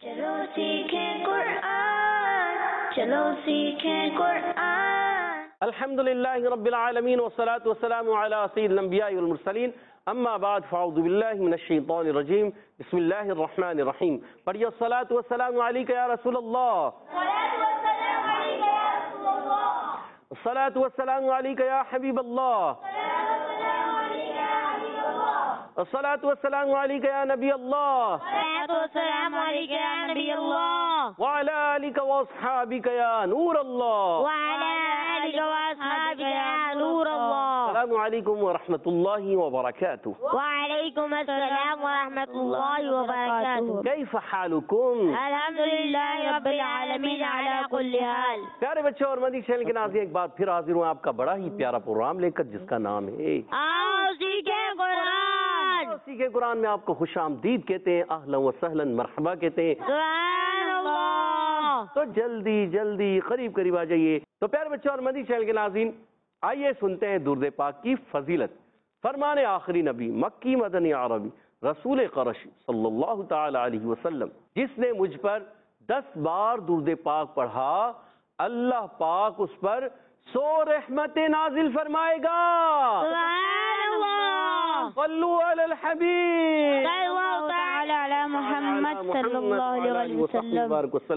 چلو سیکھیں قرآن، چلو سیکھیں قرآن۔ الحمدللہ رب العالمین والصلاة والسلام علی سید الانبیاء والمرسلین، اما بعد فاعوذ باللہ من الشیطان الرجیم، بسم اللہ الرحمن الرحیم۔ پڑھیے الصلاة والسلام علیک یا رسول اللہ، الصلاة والسلام علیک یا حبیب اللہ، الصلاة والسلام علیک یا نبی اللہ، السلام علیکم یا نبی اللہ، وعلی آلک واصحابک یا نور اللہ، وعلی آلک واصحابک یا نور اللہ۔ السلام علیکم ورحمۃ اللہ وبرکاتہ۔ وعلیکم السلام ورحمۃ اللہ وبرکاتہ۔ کیف حالکم؟ الحمدللہ رب العالمین علی کل حال۔ پیارے بچوں اور مدنی چینل کے ناظرین، ایک بار پھر حاضر ہوں آپ کا بڑا ہی پیارا پروگرام لے کر، جس کا نام ہے آؤ سیکھیں قرآن۔ سیکھیں قرآن میں آپ کو خوش آمدید کہتے ہیں، اہلا و سہلا مرحبا کہتے ہیں۔ سبحان اللہ۔ تو جلدی جلدی قریب قریب آ جائیے۔ تو پیارے بچوں اور مدنی چینل کے ناظرین، آئیے سنتے ہیں درود پاک کی فضیلت۔ فرمان آخری نبی مکی مدنی عربی رسول قرشی صلی اللہ تعالی علیہ وسلم، جس نے مجھ پر 10 بار درود پاک پڑھا، اللہ پاک اس پر 100 رحمتیں نازل فرمائے گا۔ سبحان اللہ۔ صلو علی الحبیب، صلی اللہ تعالی علی محمد صلی اللہ علیہ وسلم،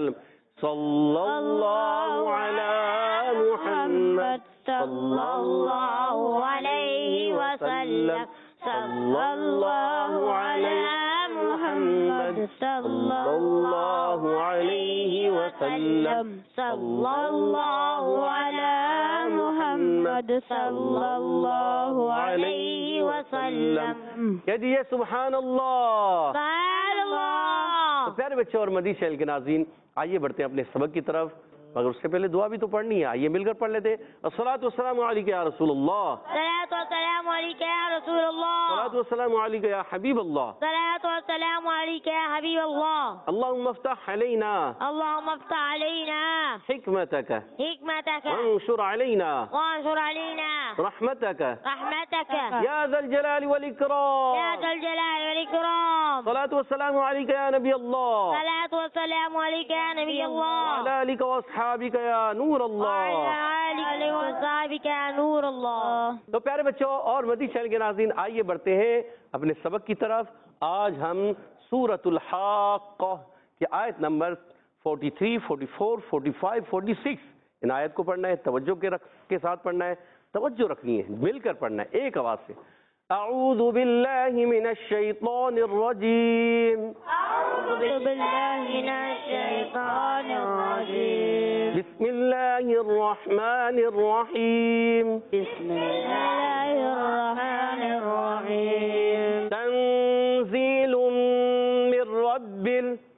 صلی اللہ علی محمد صلی اللہ علیہ وسلم، صلی اللہ علی محمد صلی اللہ علیہ وسلم، صلی اللہ علی محمد صلی اللہ علیہ وسلم۔ کہہ دیجیے سبحان اللہ۔ سبحان اللہ۔ تو پیارے بچے اور مدنی چینل کے ناظرین، آئیے بڑھتے ہیں اپنے سبق کی طرف، مگر اس سے پہلے دعا بھی تو پڑھنی ہے، آئیے مل کر پڑھ لیتے ہیں۔ الصلاۃ والسلام علیک یا رسول اللہ، صلاۃ والسلام علیک یا رسول اللہ، الصلاۃ والسلام علیک یا حبیب اللہ، صلاۃ والسلام علیک یا حبیب اللہ۔ اللهم افتح علينا اللهم افتح علينا حكمتك حکمتک وانشر علينا وانشر علينا رحمتك رحمتك يا ذا الجلال يا والإكرام۔ ذا الجلال والإكرام۔ الصلاة والسلام عليك يا نبي الله، صلاۃ والسلام علیک یا نبی اللہ، وعلى آلك وأصحابك يا نور وعلی الله۔ آلہ وصحبہ یا نور اللہ۔ تو پیارے بچوں اور مدنی چینل کے ناظرین، آئیے بڑھتے ہیں اپنے سبق کی طرف۔ آج ہم سورۃ الحاقہ کی آیت نمبر 43، 44، 45، 46 ان آیت کو پڑھنا ہے، توجہ کے ساتھ پڑھنا ہے، توجہ رکھنی ہے، مل کر پڑھنا ہے ایک آواز سے۔ اعوذ باللہ من الشیطان الرجیم، اعوذ باللہ من الشیطان الرجیم، بسم اللہ الرحمن الرحیم، بسم اللہ الرحمن الرحیم، تنزیل من رب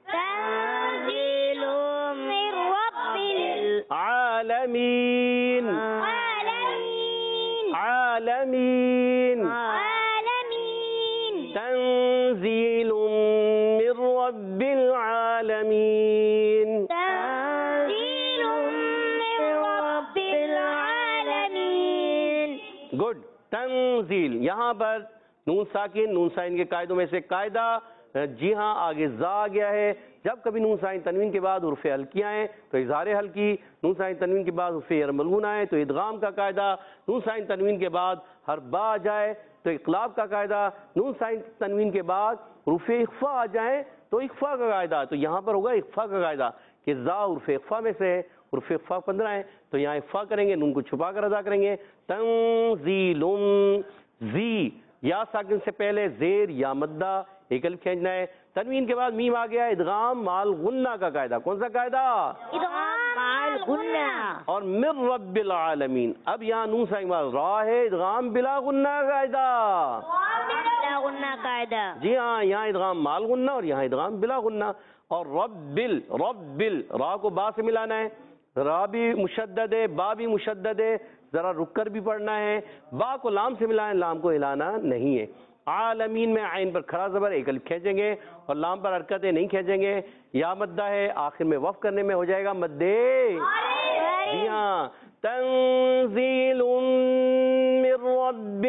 تنزیل من رب العالمین، العالمین، عالمین، عالمین، تنزیل من رب العالمین۔ تنزیل من رب العالمین۔ گڈ، تنزیل، یہاں پر نون ساکن نون سائن کے قاعدوں میں سے قاعدہ، جی ہاں آگے زا آ گیا ہے، جب کبھی نون سائن تنوین کے بعد حرف حلقیاں ہیں تو اظہار حلقی، نون سائن تنوین کے بعد حرف یرملون آئے تو ادغام کا قاعدہ، نون سائن تنوین کے بعد حرف با آ جائے تو اقلاب کا قاعدہ، نون سائن تنوین کے بعد حروف اخفا آ جائیں تو اخفا کا قاعدہ۔ تو یہاں پر ہوگا اخفا کا قاعدہ کہ زا حرف اخفا میں سے ہے، حرف اخفا 15 ہیں تو یہاں اخفا کریں گے، نون کو چھپا کر ادا کریں گے۔ تنزیل، زی یا ساکن سے پہلے زیر یا مدہ ایک الف کھینچنا ہے، تنوین کے بعد میم آ گیا، ادغام مال غنہ کا قاعدہ۔ کون سا قاعدہ؟ ادغام مال غنہ۔ اور من رب العالمین، اب یہاں نون سائن را ہے، ادغام بلا غنہ کا قاعدہ۔ بلا غنہ قاعدہ۔ جی ہاں، یہاں ادغام مال غنہ اور یہاں ادغام بلا غنہ۔ اور رب را کو با سے ملانا ہے، را بھی مشدد ہے، با بھی مشدد ہے، ذرا رک کر بھی پڑھنا ہے۔ با کو لام سے ملانا ہے، لام کو ہلانا نہیں ہے۔ عالمین میں عین پر کھڑا زبر ایک الف کھینچیں گے اور لام پر حرکتیں نہیں کھینچیں گے۔ یا مدہ ہے، آخر میں وقف کرنے میں ہو جائے گا مدے۔ جی ہاں، تنزیل من رب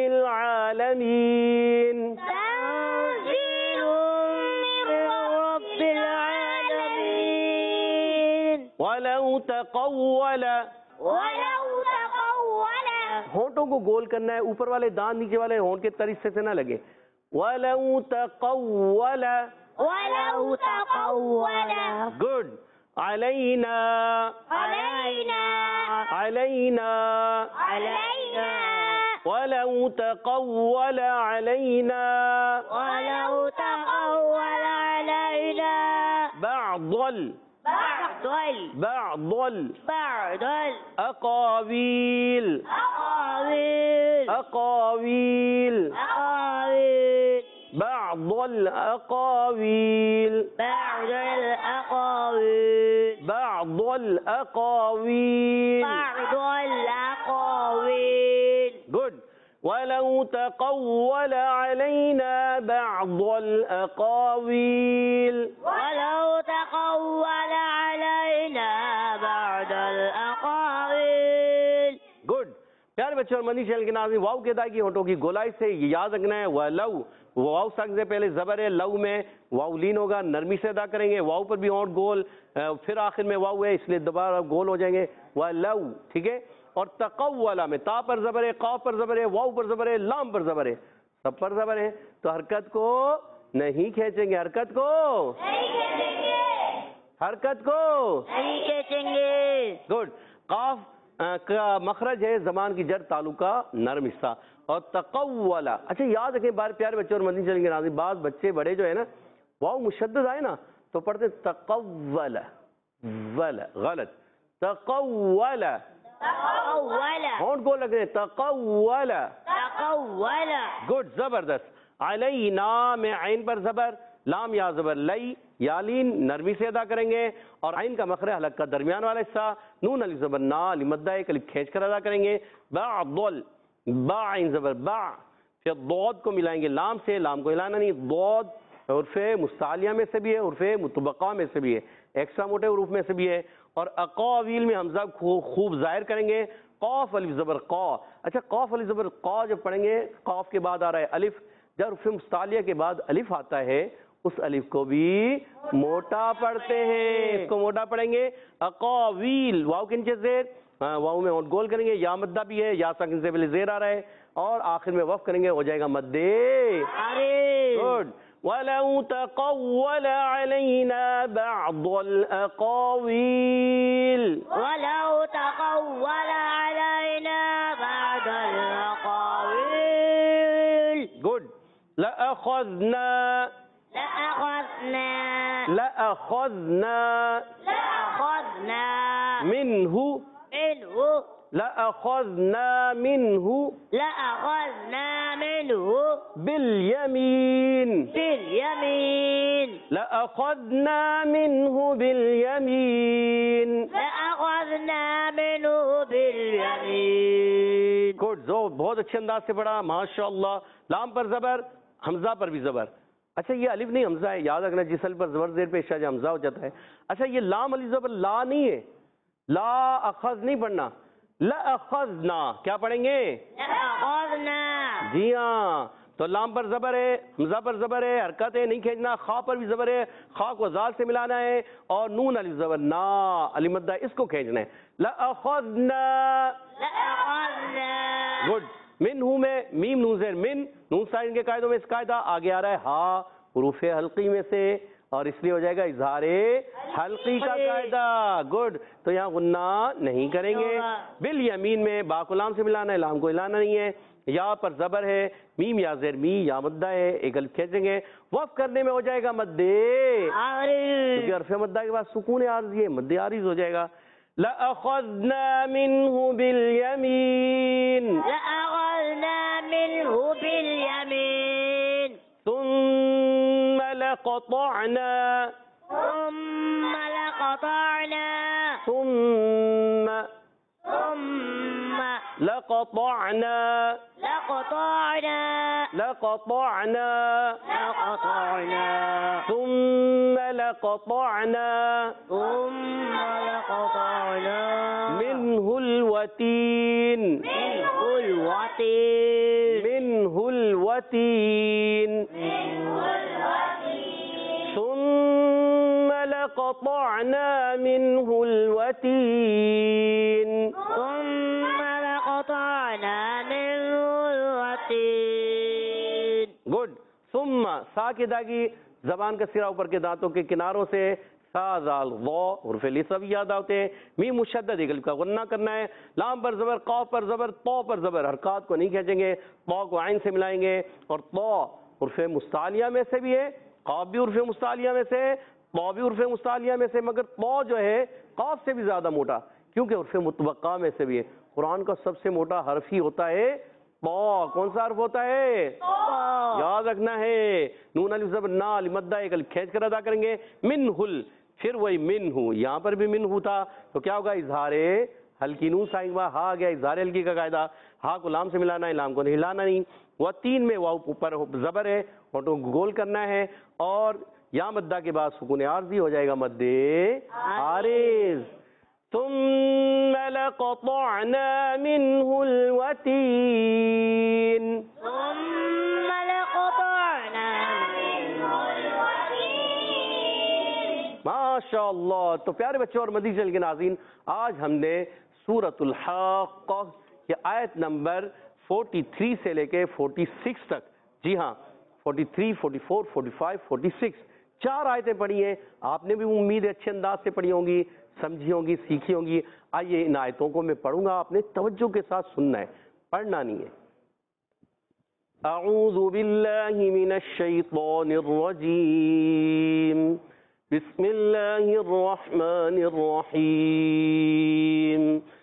العالمین، تنزیل من رب العالمین۔ وَلَوْ تَقَوَّلَ. وَلَوْ تَقَوَّلَ. ہونٹوں کو گول کرنا ہے، اوپر والے دانت نیچے والے ہونٹ کے تر حصے سے نہ لگے. وَلَوْ تَقَوَّلَ. وَلَوْ تَقَوَّلَ. گڈ. عَلَيْنَا. عَلَيْنَا. عَلَيْنَا. عَلَيْنَا. وَلَوْ تَقَوَّلَ عَلَيْنَا. وَلَوْ تَقَوَّلَ عَلَيْنَا بَعْضَ بَعْضَ الْأَقَاوِيلِ. الْأَقَاوِيلِ. أقاويل. أقاويل. بعض الأقاويل. بعض الأقاويل. بعض الأقاويل. بعض الأقاويل. Good. ولو تقول علينا بعض الأقاويل. ولو تقول علينا بعض الأقاويل. Good. پیارے بچوں اور مدنی چینل کے ناظرین، واو کے ادائیگی ہونٹوں کی گولائی سے یہ یاد رکھنا ہے. ولو، واو ساکن سے پہلے زبر ہے، لو میں واو لین ہوگا، نرمی سے ادا کریں گے. واو پر بھی ہونٹ گول، پھر آخر میں واو ہے اس لیے دوبارہ گول ہو جائیں گے. ولو، ٹھیک ہے. اور تقولا میں تا پر زبر ہے، قاف پر زبر ہے، واو پر زبر ہے، لام پر زبر ہے، سب پر زبر ہے. تو حرکت کو نہیں کھینچیں گے، حرکت کو حرکت کو نہیں کھینچیں گے. گڈ. قاف کا مخرج ہے زبان کی جڑ تعلق کا نرم حصہ. اور تقولا، اچھا یاد رکھیں بار پیارے بچے اور مدنی چینل کے ناظرین، بعض بچے بڑے جو ہے نا واو مشدد آئے نا تو پڑھتے تقولا، ولا غلط. تقولا، تقولا. ہونٹ کو لگ رہے تقولا. تقولا. گڈ، زبردست. علینا میں عین پر زبر، لام یا زبر لئی، یا لین نرمی سے ادا کریں گے. اور عین کا مخرج حلق کا درمیان والا حصہ، نون علی زبر نا، علی مدہ ایک الف کھینچ کر ادا کریں گے. بعض، با عین زبر با، پھر ضاد کو ملائیں گے لام سے، لام کو ہلانا نہیں. ضاد حرف مستعلیہ میں سے بھی ہے، حرف مطبقہ میں سے بھی ہے، ایکسٹرا موٹے حروف میں سے بھی ہے. اور اقاویل میں حمزہ خوب ظاہر کریں گے. قاف الف زبر قا. اچھا قاف الف زبر قا جب پڑھیں گے، قاف کے بعد آ رہا ہے الف، جب حرف مستعلیہ کے بعد الف آتا ہے اس الف کو بھی موٹا پڑھتے ہیں، اس کو موٹا پڑھیں گے. اقاویل، واو کے نیچے زیر، واو میں ہونٹ گول کریں گے. یا مدہ بھی ہے، یا ساکن سے پہلے زیر آ رہا ہے، اور آخر میں وقف کریں گے، ہو جائے گا مدے. گڈ. وَلَوْ تَقَوَّلَ عَلَيْنَا بَعْضَ الْأَقَاوِيلِ. ولو تقول علينا بعض الأقاويل. گڈ. لَأَخَذْنَا. لأخذنا. لَأَخَذْنَا. لأخذنا. مِنْهُ. منه. لَأَخَذْنَا مِنْهُ. لأخذنا منه. بِالْيَمِينِ. باليمين. لَأَخَذْنَا مِنْهُ بِالْيَمِينِ. لأخذنا منه باليمين. گڈ. بہت اچھے انداز سے پڑھا، ماشاءاللہ. لام پر زبر، حمزہ پر بھی زبر. اچھا یہ الف نہیں حمزہ ہے، یاد رکھنا جس الف پر زبر زیر پیش آ جائے حمزہ ہو جاتا ہے. اچھا یہ لام علی زبر لا نہیں ہے، لا اخذ نہیں پڑھنا، لأخذنا کیا پڑھیں گے؟ لأخذنا. جی ہاں. تو لام پر زبر ہے، حمزہ پر زبر ہے، حرکت ہے نہیں کھینچنا. خا پر بھی زبر ہے، خا کو زال سے ملانا ہے. اور نون علی زبر نا، علی مدہ اس کو کھینچنا ہے. لأخذنا. لأخذنا. گڈ. منہ میں میم نون زیر من، نون ساکن کے قاعدوں میں اس قاعدہ آگے آ رہا ہے ہا حروف حلقی میں سے، اور اس لیے ہو جائے گا اظہار حلقی کا قاعدہ. گڈ. تو یہاں غنہ نہیں کریں گے. بالیمین میں با کو لام سے ملانا ہے، لام کو ہلانا نہیں ہے. یا پر زبر ہے، میم یا زیر می، یا مدہ ہے ایک الف کھینچیں گے. وقف کرنے میں ہو جائے گا مدے، کیونکہ حرف مدہ کے بعد سکون عارضی ہے، مدے عارض ہو جائے گا. لأخذنا منه باليمين. لأخذنا منه باليمين. ثم لقطعنا. ثم لقطعنا. ثم لقطعنا. لقطعنا. لقطعنا. لقطعنا. ثم لقطعنا. ثم لقطعنا. منه الوتين. منه الوتين. منه الوتين. منه الوتين. ثم لقطعنا منه الوتين ثم لقطعنا منه الوتين. گڈ. ثم سا کی داغی زبان کا سرا اوپر کے دانتوں کے کناروں سے سا زال ضا حرف لسب یاد آتے ہیں. میم مشدد ایک الف کا غنہ کرنا ہے. لام پر زبر، قاف پر زبر، طا پر زبر. حرکات کو نہیں کھینچیں گے، طا کو عین سے ملائیں گے. اور طا حرف مستعلیہ میں سے بھی ہے، قاف بھی حرف مستعلیہ میں سے، طا بھی حرف مستعلیہ میں سے، مگر طا جو ہے قاف سے بھی زیادہ موٹا کیونکہ حرف متوقع میں سے بھی ہے. قرآن کا سب سے موٹا حرف ہی ہوتا ہے طا. کون سا حرف ہوتا ہے؟ یاد رکھنا ہے. نون الف زبر نا الف مدہ ایک الف کھینچ کر ادا کریں گے. منہل، پھر وہی منہو، یہاں پر بھی منہو تھا تو کیا ہوگا؟ اظہار ہلکی. نون سائن ہوا ہا گیا اظہار ہلکی کا قاعدہ. ہا کو لام سے ملانا ہے، لام کو نہیں ہلانا نہیں. وہ تین میں واو اوپر زبر ہے اور تو گول کرنا ہے. اور یا مدہ کے بعد سکون عارضی ہو جائے گا مد عارض. ثم لقطعنا منه الوتين ثم لقطعنا منه الوتين. ماشاء اللہ. تو پیارے بچوں اور مدنی چینل کے ناظرین، آج ہم نے سورۃ الحاقہ یہ آیت نمبر 43 سے لے کے 46 تک، جی ہاں 43، 44، 45، 46 چار آیتیں پڑھی ہیں. آپ نے بھی امید ہے اچھے انداز سے پڑھی ہوں گی، سمجھی ہوں گی، سیکھی ہوں گی. آئیے ان آیتوں کو میں پڑھوں گا، آپ نے توجہ کے ساتھ سننا ہے، پڑھنا نہیں ہے. اعوذ باللہ من الشیطان الرجیم، بسم اللہ الرحمن الرحیم.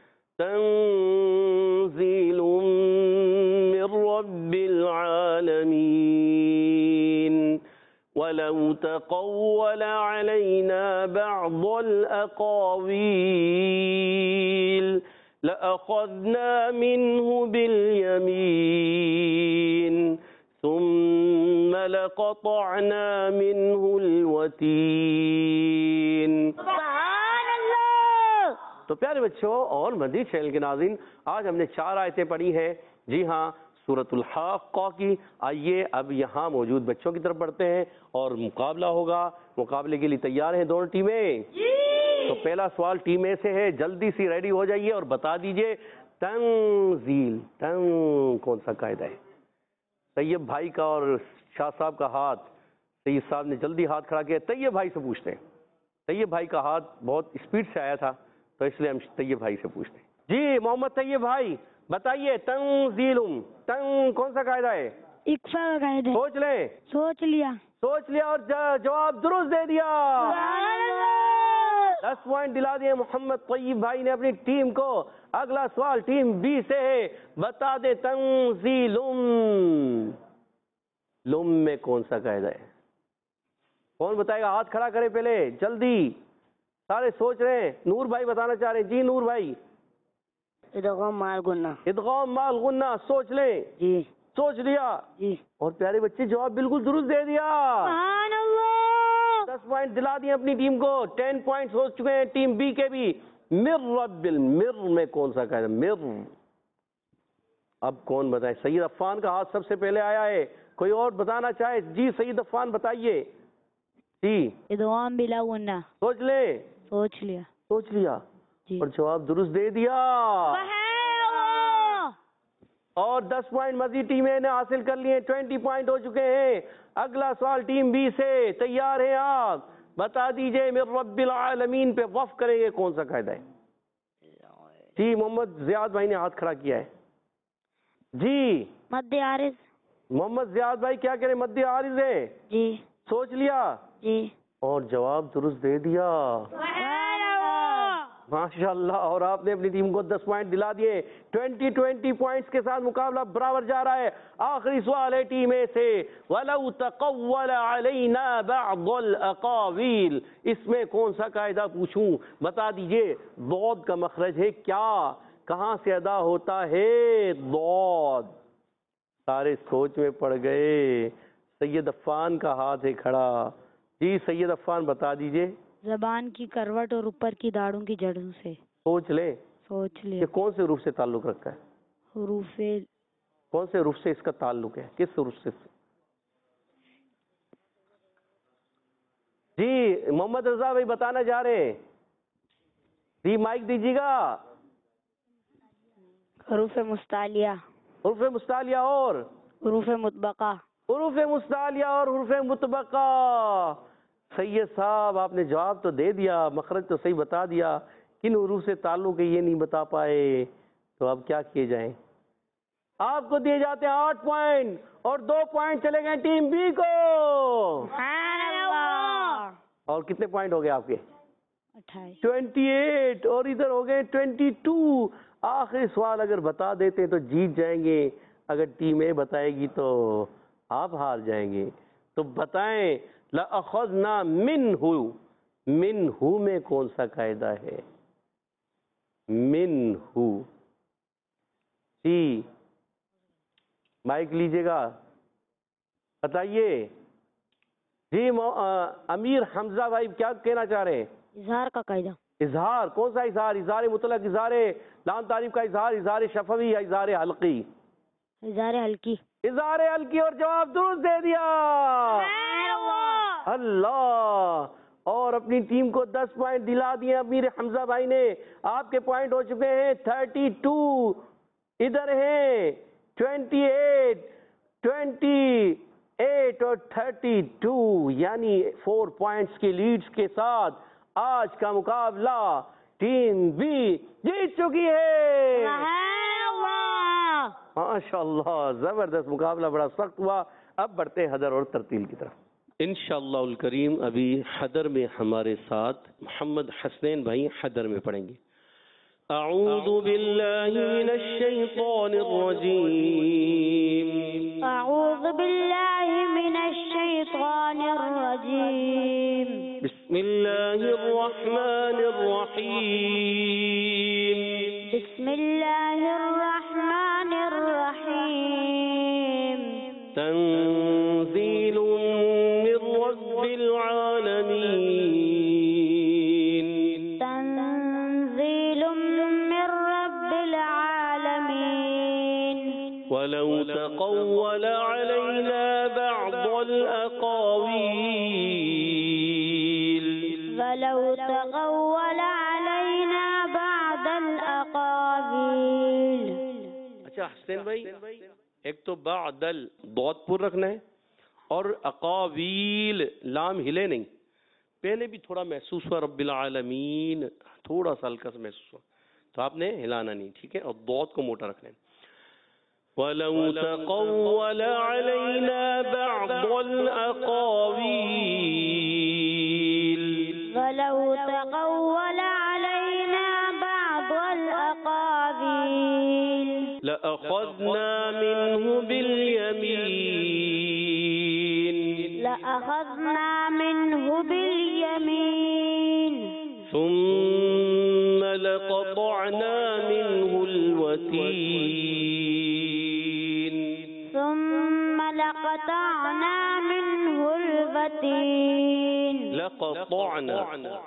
تنزیل من رب العالمین ولو تقول علينا بعض الأقاويل لأخذنا منه باليمين ثم لقطعنا منه الوتين. سبحان اللہ. تو پیارے بچوں اور مدنی چینل کے ناظرین، آج ہم نے چار آیتیں پڑھی ہیں، جی ہاں سورۃ الحاقہ کی. آئیے اب یہاں موجود بچوں کی طرف پڑھتے ہیں اور مقابلہ ہوگا. مقابلے کے لیے تیار ہیں دونوں ٹیمیں؟ تو پہلا سوال ٹیم اے سے ہے، جلدی سی ریڈی ہو جائیے اور بتا دیجئے تنزیل تن کون سا قاعدہ ہے؟ طیب بھائی کا اور شاہ صاحب کا ہاتھ، سید صاحب نے جلدی ہاتھ کھڑا کیا. طیب بھائی سے پوچھتے ہیں. طیب بھائی کا ہاتھ بہت اسپیڈ سے آیا تھا تو اس لیے ہم طیب بھائی سے پوچھتے ہیں. جی محمد طیب بھائی بتائیے تنزیل تن کون سا قاعدہ ہے؟ اکفا کا قاعدہ. سوچ لیں. سوچ لیا. سوچ لیا اور جواب درست دے دیا. 10 پوائنٹ دلا دیے محمد طیب بھائی نے اپنی ٹیم کو. اگلا سوال ٹیم بی سے ہے، بتا دے تنزیل لم میں کون سا قاعدہ ہے؟ کون بتائے گا؟ ہاتھ کھڑا کرے پہلے جلدی، سارے سوچ رہے ہیں. نور بھائی بتانا چاہ رہے ہیں. جی نور بھائی. ادغام مال گنہ. ادغام مال غنہ. سوچ لیں. جی سوچ لیا جی. اور پیارے بچے جواب بالکل درست دے دیا. سبحان اللہ. 10 پوائنٹ دلا دیے اپنی ٹیم کو. 10 پوائنٹ ہو چکے ہیں ٹیم بی کے بھی. مر رب مر میں کون سا قاعدہ؟ مر. اب کون بتائے؟ سید عفان کا ہاتھ سب سے پہلے آیا ہے. کوئی اور بتانا چاہے؟ جی سید عفان بتائیے. جی ادغام بلا غنہ. سوچ لے. سوچ لیا. سوچ لیا جی. اور جواب درست دے دیا. سبحان اللہ. اور 10 پوائنٹ مزید ٹیم اے نے حاصل کر لیے. 20 پوائنٹ ہو چکے ہیں. اگلا سوال ٹیم بی سے. تیار ہیں آپ؟ بتا دیجئے من رب العالمین پہ وقف کریں گے کون سا قاعدہ ہے؟ جی محمد زیاد بھائی نے ہاتھ کھڑا کیا ہے. جی مد عارض. محمد زیاد بھائی کیا کریں؟ مد عارض ہے. جی. سوچ لیا جی. اور جواب درست دے دیا. سبحان اللہ. ماشاء اللہ. اور آپ نے اپنی ٹیم کو 10 پوائنٹ دلا دیے. 20 پوائنٹس کے ساتھ مقابلہ برابر جا رہا ہے. آخری سوال ہے ٹیم اے سے. وَلَوْ تَقَوَّلَ عَلَيْنَا بَعْضَ الْأَقَاوِيلِ اس میں کون سا قاعدہ پوچھوں؟ بتا دیجئے. ضاد کا مخرج ہے کیا؟ کہاں سے ادا ہوتا ہے ضاد؟ سارے سوچ میں پڑ گئے. سید عفان کا ہاتھ ہے کھڑا. جی سید عفان بتا دیجئے. زبان کی کروٹ اور اوپر کی داڑھوں کی جڑوں سے. سوچ لیں. سوچ لیا. یہ کون سے حروف سے تعلق رکھتا ہے؟ حروف. کون سے حروف سے اس کا تعلق ہے؟ کس حروف سے؟ جی محمد رضا بھائی بتانا چاہ رہے ہیں. جی مائک دیجیے گا. حروف مستعلیہ. حروف مستعلیہ اور حروف مطبقہ. حروف مستعلیہ اور حروف مطبقہ. سید صاحب آپ نے جواب تو دے دیا, مخرج تو صحیح بتا دیا, کن حروف سے تعلق ہے یہ نہیں بتا پائے, تو اب کیا کیے جائیں؟ آپ کو دیے جاتے ہیں 8 پوائنٹ اور 2 پوائنٹ چلے گئے ٹیم بی کو. سبحان اللہ. اور کتنے پوائنٹ ہو گئے آپ کے؟ 28. 28 اور ادھر ہو گئے 22. آخری سوال اگر بتا دیتے تو جیت جائیں گے, اگر ٹیم اے بتائے گی تو آپ ہار جائیں گے. تو بتائیں لَأَخَذْنَا مِنْهُ, مِنْهُ میں کون سا قاعدہ ہے؟ مِنْهُ. جی مائک لیجئے گا, بتائیے. جی امیر حمزہ بھائی کیا کہنا چاہ رہے ہیں؟ اظہار کا قاعدہ. اظہار. کون سا اظہار؟ اظہار مطلق, اظہار لام تعریف کا اظہار, اظہار شفوی یا اظہار حلقی؟ اظہار حلقی. اظہار حلقی, اور جواب درست دے دیا. اللہ. اور اپنی ٹیم کو 10 پوائنٹ دلا دیے امیر حمزہ بھائی نے. آپ کے پوائنٹ ہو چکے ہیں 32, ادھر ہیں 28, 28 اور 32, یعنی 4 پوائنٹس کی لیڈز کے ساتھ آج کا مقابلہ ٹیم بی جیت چکی ہے. ماشاء اللہ, زبردست مقابلہ, بڑا سخت ہوا. اب بڑھتے ہیں حدر اور ترتیل کی طرف. انشاءاللہ الکریم ابھی حدر میں ہمارے ساتھ محمد حسنین بھائی حدر میں پڑھیں گے. اعوذ باللہ من الشیطان الرجیم. اعوذ باللہ من الشیطان الرجیم. بسم اللہ الرحمن الرحیم. بسم اللہ الرحمن الرحیم. تنزیل من رب العالمین. تنزیل من رب العالمین. ولو تقول علینا بعض الاقاویل. ولو تقول علینا بعض الاقاویل. اچھا حسین بھائی, ایک تو بعدل ضاد پر رکھنا ہے, اور اقاویل لام ہلے نہیں. پہلے بھی تھوڑا محسوس ہوا رب العالمین, تھوڑا سا ہلکا سا محسوس ہوا, تو آپ نے ہلانا نہیں, ٹھیک ہے, اور ضاد کو موٹا رکھنا ہے. وَلَوْ تَقَوَّلَ عَلَيْنَا بَعْضَ الْأَقَاوِيلِ. ولو تقول علينا بعض الأقاويل. لَأَخَذْنَا مِنْهُ بِالْيَمِينِ. لأخذنا منه باليمين. ثم لقطعنا منه الوتين. ثم لقطعنا منه الوتين. لقطعنا,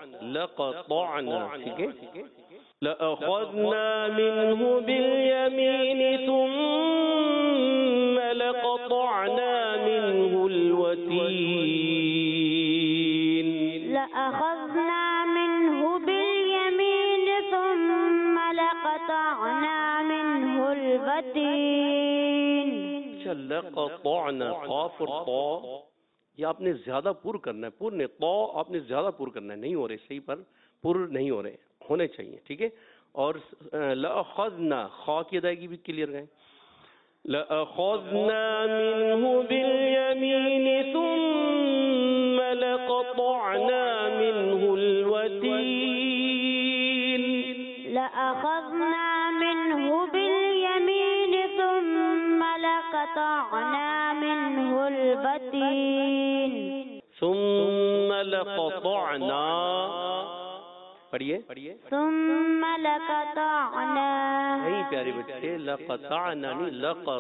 ٹھیک ہے. لأخذنا منه باليمين ثم لقطعنا منه الوتين. لأخذنا منه باليمين ثم لقطعنا منه الوتين. لقطعنا, قاف اور طا یہ آپ نے زیادہ پر کرنا ہے, پر نے طا آپ نے زیادہ پر کرنا ہے, نہیں ہو رہے صحیح پر پر نہیں ہو رہے, ہونے چاہیے, ٹھیک ہے. اور لأخذنا, خا کی ادائیگی بھی کلیئر گئے. لأخذنا منه باليمين ثم لقطعنا منه الوتين. لأخذنا منه باليمين ثم لقطعنا منه الوتين. ثم لقطعنا, پڑھیے. ثم لقطعنا. نہیں پیارے بچے, لقطعنا نہیں,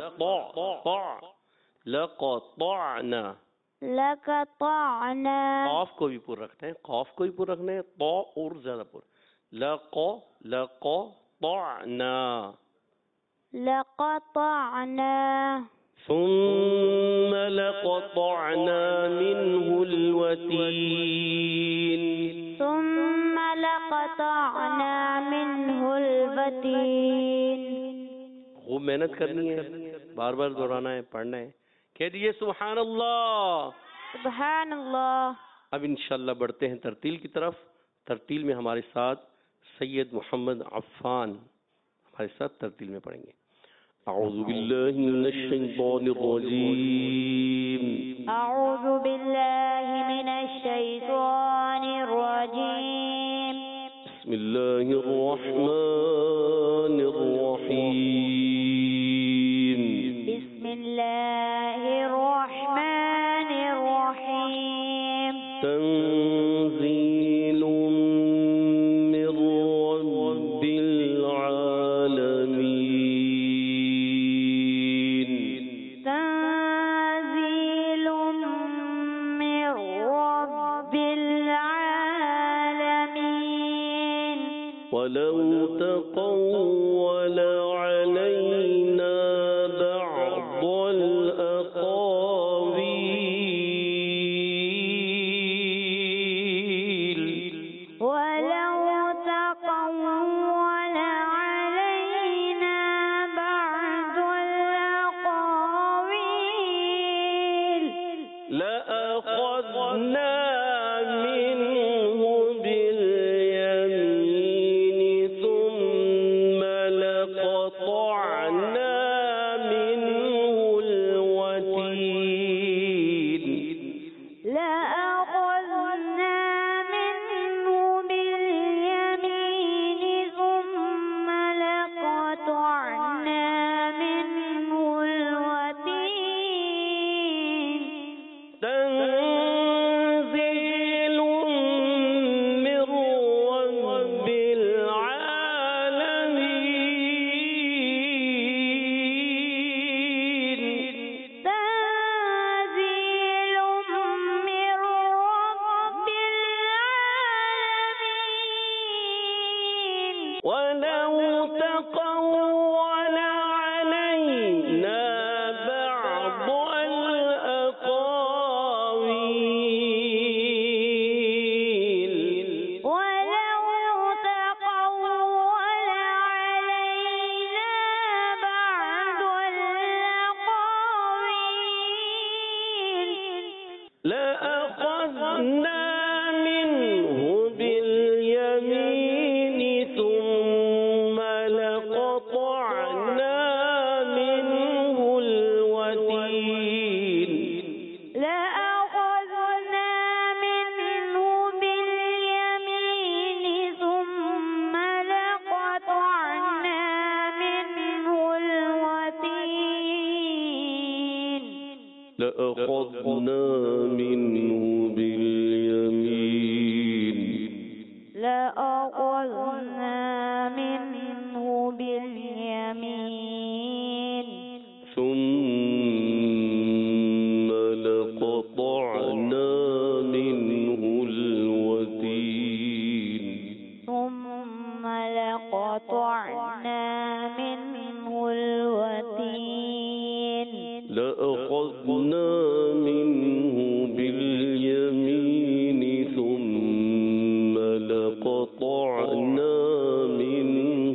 لقطعنا. لقطعنا. قاف کو بھی پر رکھنا ہے, قاف کو بھی پر رکھنا ہے, طا اور زیادہ پر. لقطعنا. لقطعنا. ثم لقطعنا منه الوتين ثم لقطعنا منه الوتين. खूब मेहनत करनी है, बार बार दोहराना है, पढ़ना है. कह दीजिए सुभान अल्लाह. सुभान अल्लाह. अब इंशाल्लाह बढ़ते हैं तरतील की तरफ. तरतील में हमारे साथ सैयद मोहम्मद अफ़ान हमारे साथ तरतील में पढ़ेंगे. अऊज़ु बिल्लाहि मिनश शैतानिर रजीम. अऊज़ु बिल्लाहि मिनश शैतानिर रजीम. बिस्मिल्लाहिर रहमानिर रहीम. बिस्मिल्लाहिर रहमानिर रहीम. तंज़ीलुम मिर रब्बिल आलमीन. तंज़ीलुम मिर रब्बिल आलमीन. वलौ तक़व्वल अलैना बअदल अक़ावील. ولو تقول علينا بعض الأقاويل لأخذنا منه باليمين ثم لقطعنا منه الوتين. لأخذنا منه باليمين ثم لقطعنا منه الوتين. تنزيل من رب العالمين. تنزيل من رب العالمين. ولو تقول علينا بعض الأقاويل ولو تقول علينا بعض الأقاويل لأخذنا منه باليمين ثم لقطعنا منه الوتين. لأخذنا منه باليمين ثم لقطعنا منه الوتين. لأخذنا منه باليمين لأخذنا منه باليمين ثم لقطعنا منه الوتين. ثم لقطعنا منه الوتين. لأخذنا منه باليمين ثم لقطعنا منه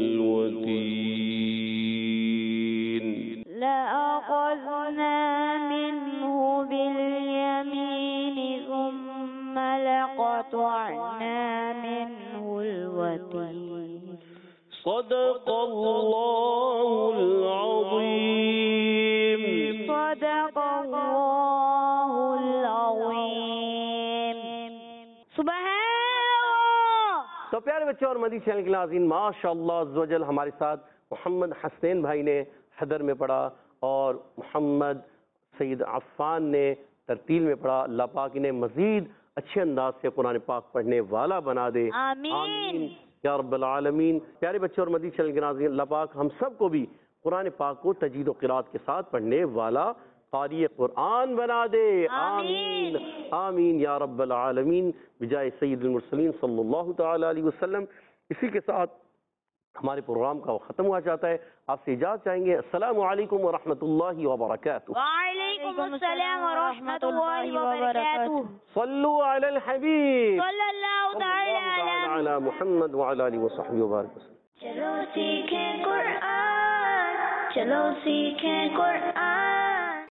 الوتين. لأخذنا منه باليمين ثم لقطعنا منه الوتين. صدق الله العظيم. صدق الله العظيم. सुभान अल्लाह। तो प्यारे बच्चों और मदी चैनल के नाज़रीन, माशाअल्लाह अज़्ज़वजल हमारे साथ मोहम्मद हसनैन भाई ने हैदर में पढ़ा और मोहम्मद सईद अफ़ान ने तरतील में पढ़ा. अल्लाह पाक इन्हें मज़ीद अच्छे अंदाज से कुरान पाक पढ़ने वाला बना दे. आमीन या रब्बल आलमीन. प्यारे बच्चों और मदी चैनल के नाज़रीन, अल्लाह पाक हम सब को भी कुरान पाक को तजवीद व क़िराअत के साथ पढ़ने वाला क़ारी कुरान बना दे. आमीन आमीन या रब्बल आलमीन. बिजाए सय्यिदुल मुरसलीन सल्लल्लाहु तआला अलैहि वसल्लम. इसी के साथ ہمارے پروگرام کا ختم ہوا چاہتا ہے. آپ سے اجازت چاہیں گے. السلام علیکم ورحمۃ اللہ وبرکاتہ. وعلیکم السلام ورحمۃ اللہ وبرکاتہ. صلو علی الحبیب صلی اللہ تعالی علی محمد وعلی آلہ وصحبہ وبارک وسلم. چلو سیکھیں قرآن، چلو سیکھیں قرآن.